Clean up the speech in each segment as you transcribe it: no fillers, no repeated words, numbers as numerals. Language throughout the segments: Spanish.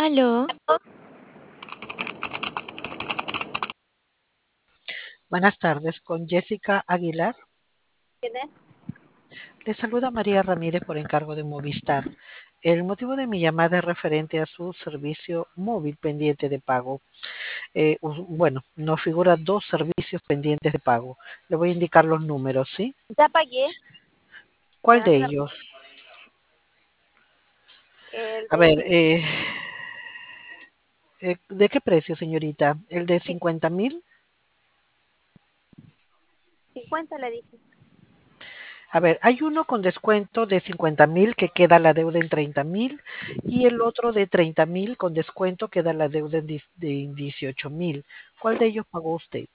Aló, Buenas tardes, con Jessica Aguilar. ¿Quién es? Le saluda María Ramírez por encargo de Movistar. El motivo de mi llamada es referente a su servicio móvil pendiente de pago. Bueno, nos figuran dos servicios pendientes de pago. Le voy a indicar los números, ¿sí? Ya pagué, ¿Cuál ya de se la- ellos? el A de ver, ¿de qué precio, señorita? ¿El de 50.000? 50 le dije. A ver, hay uno con descuento de 50.000 que queda la deuda en 30.000 y el otro de 30.000 con descuento queda la deuda en 18.000. ¿Cuál de ellos pagó usted?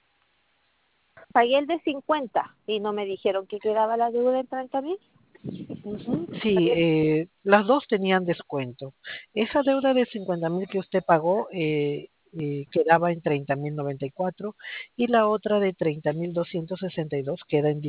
Pagué el de 50 y no me dijeron que quedaba la deuda en 30.000. Ujú, sí, Pagué- las dos tenían descuento. Esa deuda de 50.000 que usted pagó quedaba en 30.094 y la otra de 30.262 queda en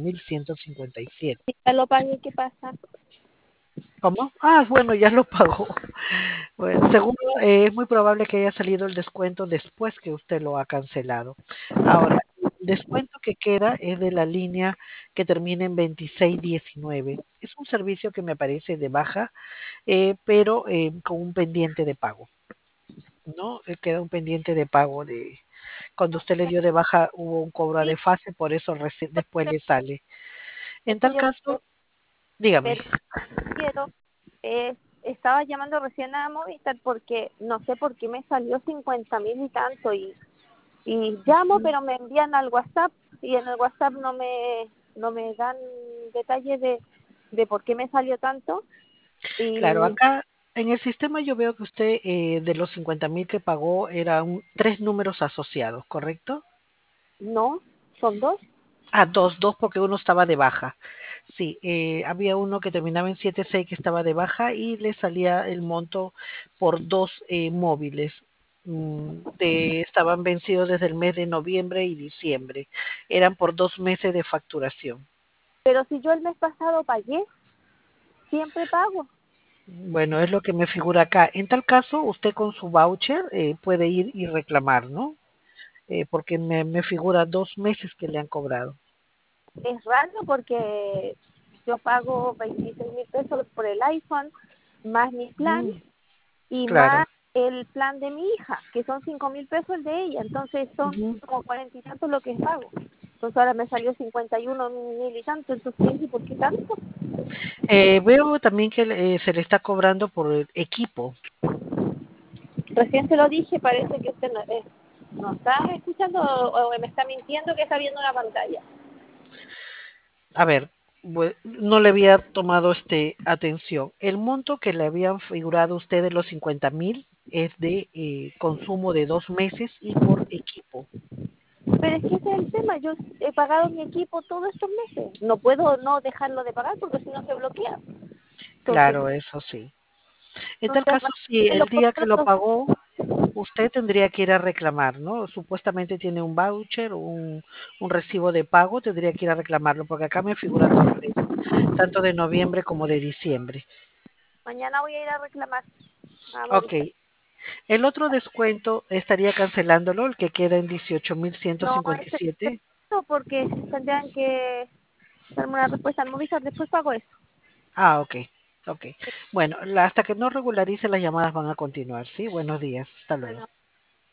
18.157. Si ya lo pagué, ¿qué pasa? ¿Cómo? Ah, bueno, ya lo pagó. Bueno, seguro es muy probable que haya salido el descuento después que usted lo ha cancelado. Ahora, el descuento que queda es de la línea que termina en 2619. Es un servicio que me parece de baja, pero con un pendiente de pago, ¿no? Queda un pendiente de pago de cuando usted le dio de baja hubo un cobro Sí, de fase, por eso después le sale. En eso tal yo lo sé, caso, dígame. pero quiero, estaba llamando recién a Movistar porque no sé por qué me salió 50.000 y tanto y llamo, pero me envían al WhatsApp y en el WhatsApp no me dan detalles de por qué me salió tanto Claro, y acá en el sistema yo veo que usted de los 50.000 que pagó eran tres números asociados, ¿correcto? no, son dos. Ah, dos porque uno estaba de baja. Sí, había uno que terminaba en 76 que estaba de baja y le salía el monto por dos móviles. Estaban vencidos desde el mes de noviembre y diciembre. Eran por 2 meses de facturación. Pero si yo el mes pasado pagué, siempre pago. Bueno, es lo que me figura acá. En tal caso, usted con su voucher puede ir y reclamar, ¿no? Porque me figura 2 meses que le han cobrado. Es raro porque yo pago 26.000 pesos por el iPhone, más mi plan Mm, y claro. más el plan de mi hija, que son 5.000 pesos el de ella. Entonces son Ujú. como 40 y tantos lo que pago. Entonces ahora me salió 51.000 y tanto. Entonces, ¿y por qué tanto? Veo también que se le está cobrando por el equipo. Recién se lo dije, parece que usted no está escuchando o me está mintiendo que está viendo una pantalla. A ver, no le había tomado atención. El monto que le habían figurado a usted de los 50.000 es de consumo de 2 meses y por equipo. Pero es que ese es el tema. Yo he pagado mi equipo todos estos meses. No puedo no dejarlo de pagar porque si no se bloquea. Entonces, Claro, eso sí. En tal entonces caso, si me lo el día que lo contrato. pagó, usted tendría que ir a reclamar, ¿no? Supuestamente tiene un voucher, un recibo de pago, tendría que ir a reclamarlo, porque acá me figuran dos meses, tanto de noviembre como de diciembre. Mañana voy a ir a reclamar a Ok, Movistar. el otro descuento estaría cancelándolo, el que queda en dieciocho mil ciento No, cincuenta y ese siete. no, porque tendrían que darme una respuesta al Movistar. Después pago eso. Ah, ok, ok. Bueno, hasta que no regularice las llamadas van a continuar, ¿sí? Buenos días, hasta luego. Bueno.